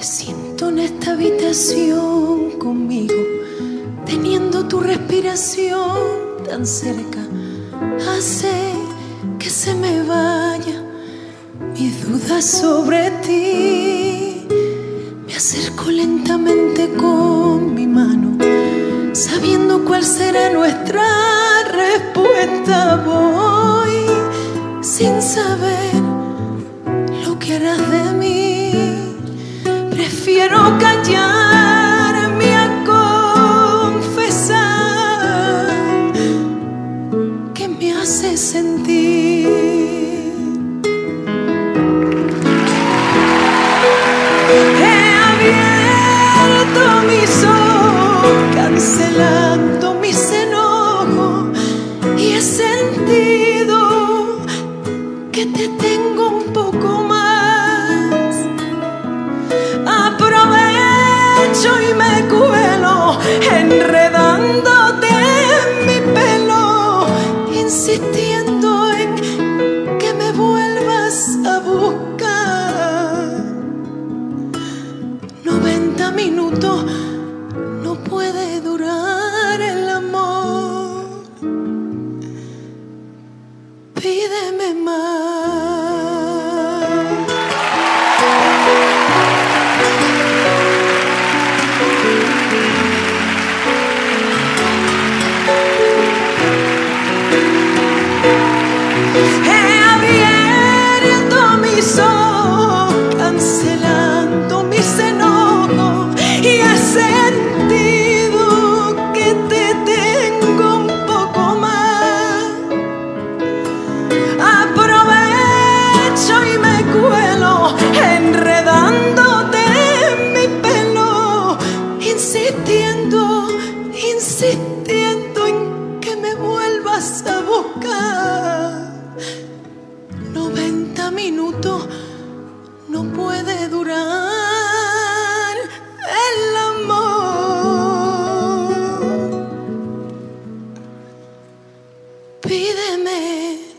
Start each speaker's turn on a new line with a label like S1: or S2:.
S1: siento en esta habitación conmigo, teniendo tu respiración tan cerca, hace que se me vaya mis dudas sobre ti. Me acerco lentamente con mi mano, sabiendo cuál será nuestra respuesta. Voy sin saber lo que harás de mí. Prefiero callarme a confesar que me hace sentir. He abierto mis ojos, cancelando mis enojos, y he sentido que te tengo un poco más. Aprovecho y me cuelo, enredándote en mi pelo, insistiendo en que me vuelvas a buscar. 90 minutos no puede durar el amor. Pídeme más. He abierto mis ojos, cancelando mis enojos, y he sentido que te tengo un poco más. Aprovecho y me cuelo, enredándote en mi pelo, insistiendo en que me vuelvas a buscar. 90 minutos no puede durar el amor. Pídeme